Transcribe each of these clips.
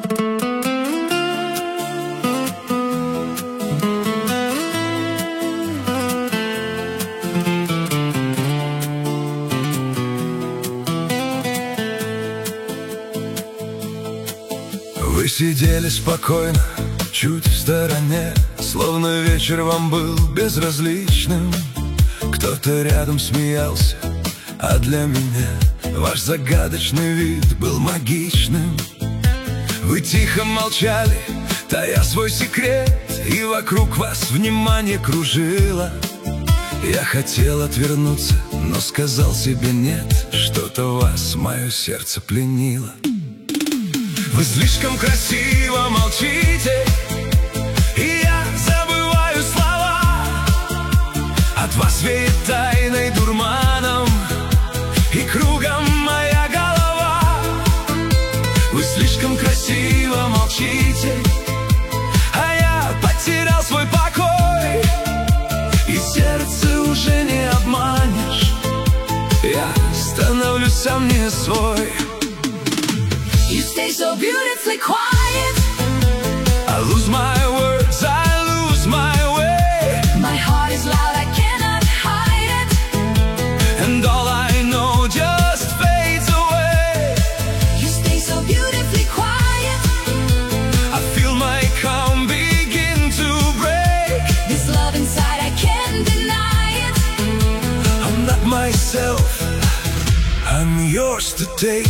Вы сидели спокойно, чуть в стороне, словно вечер вам был безразличным. Кто-то рядом смеялся, а для меня ваш загадочный вид был магичным. Вы тихо молчали, тая свой секрет, и вокруг вас внимание кружило. Я хотел отвернуться, но сказал себе нет, что-то вас мое сердце пленило. Вы слишком красиво молчите, и я забываю слова. От вас веет тайной дурманом, и кругом моя голова. Вы слишком красиво молчите, а я потерял свой покой, и сердце уже не обманешь. Я становлюсь сам не свой. You stay so beautifully quiet. I lose my words, I lose my way. My heart is loud, I cannot hide it. And all I know just fades away. You stay so beautifully quiet. I feel my calm begin to break. This love inside, I can't deny it. I'm not myself, I'm yours to take.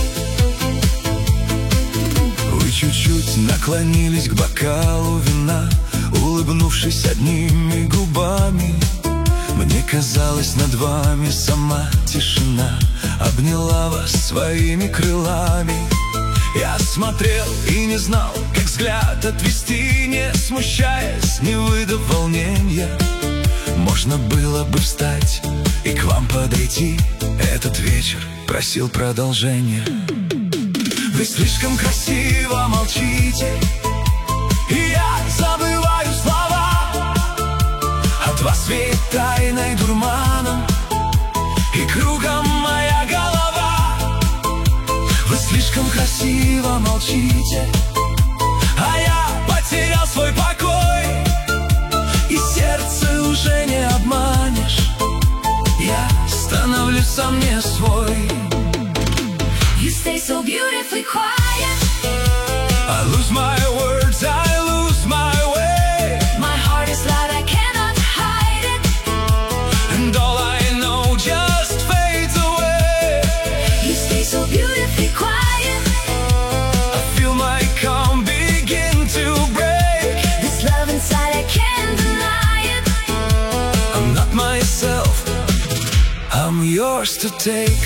Вы чуть-чуть наклонились к бокалу вина, улыбнувшись одними губами. Мне казалось, над вами сама тишина обняла вас своими крылами. Я смотрел и не знал, как взгляд отвести, не смущаясь, не выдав волнения. Можно было бы встать и к вам подойти, этот вечер просил продолжения. Вы слишком красиво молчите, и я забываю слова. От вас веет тайной дурманом, и кругом моя голова. Вы слишком красиво молчите, а я потерял свой покой, и сердце уже не обманешь. Я становлюсь сам не свой. You stay so beautifully quiet. I lose my words, I lose my way. My heart is loud, I cannot hide it. And all I know just fades away. You stay so beautifully quiet. I feel my calm begin to break. This love inside, I can't deny it. I'm not myself, I'm yours to take.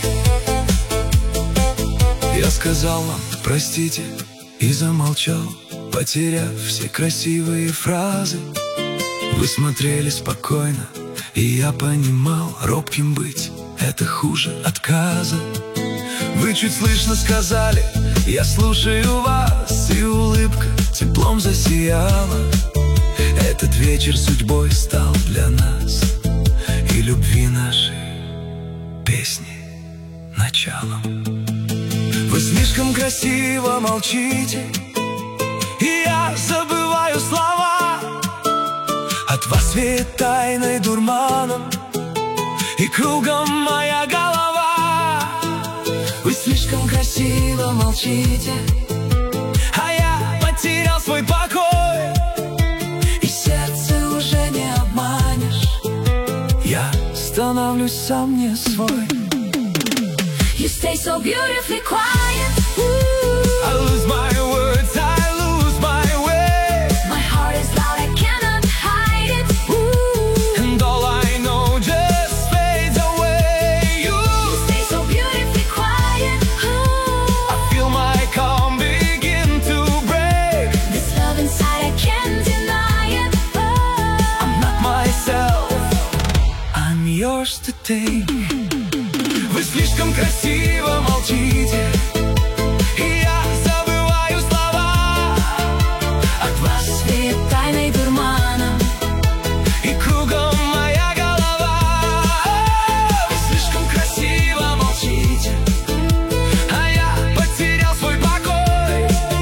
Я сказал вам простите и замолчал, потеряв все красивые фразы. Вы смотрели спокойно, и я понимал, робким быть — это хуже отказа. Вы чуть слышно сказали: я слушаю вас, и улыбка теплом засияла. Этот вечер судьбой стал для нас, и любви нашей песни началом. Вы слишком красиво молчите, и я забываю слова. От вас веет тайной дурманом, и кругом моя голова. Вы слишком красиво молчите, а я потерял свой покой, и сердце уже не обманешь. Я становлюсь сам не свой. You stay so beautifully quiet. I lose my words, I lose my way. My heart is loud, I cannot hide it. And all I know just fades away. You Stay so beautifully quiet. I feel my calm begin to break. This love inside, I can't deny it. I'm not myself, I'm yours to take. Вы слишком красиво молчите, и я забываю слова. От вас веет тайной дурманом, И кругом моя голова. Вы слишком красиво молчите, а я потерял свой покой,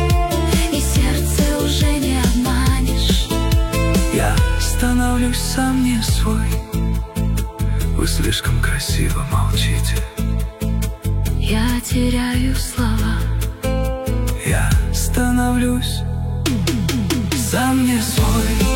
сам не свой. Вы слишком красиво молчите. Я теряю слова. Я становлюсь сам не свой.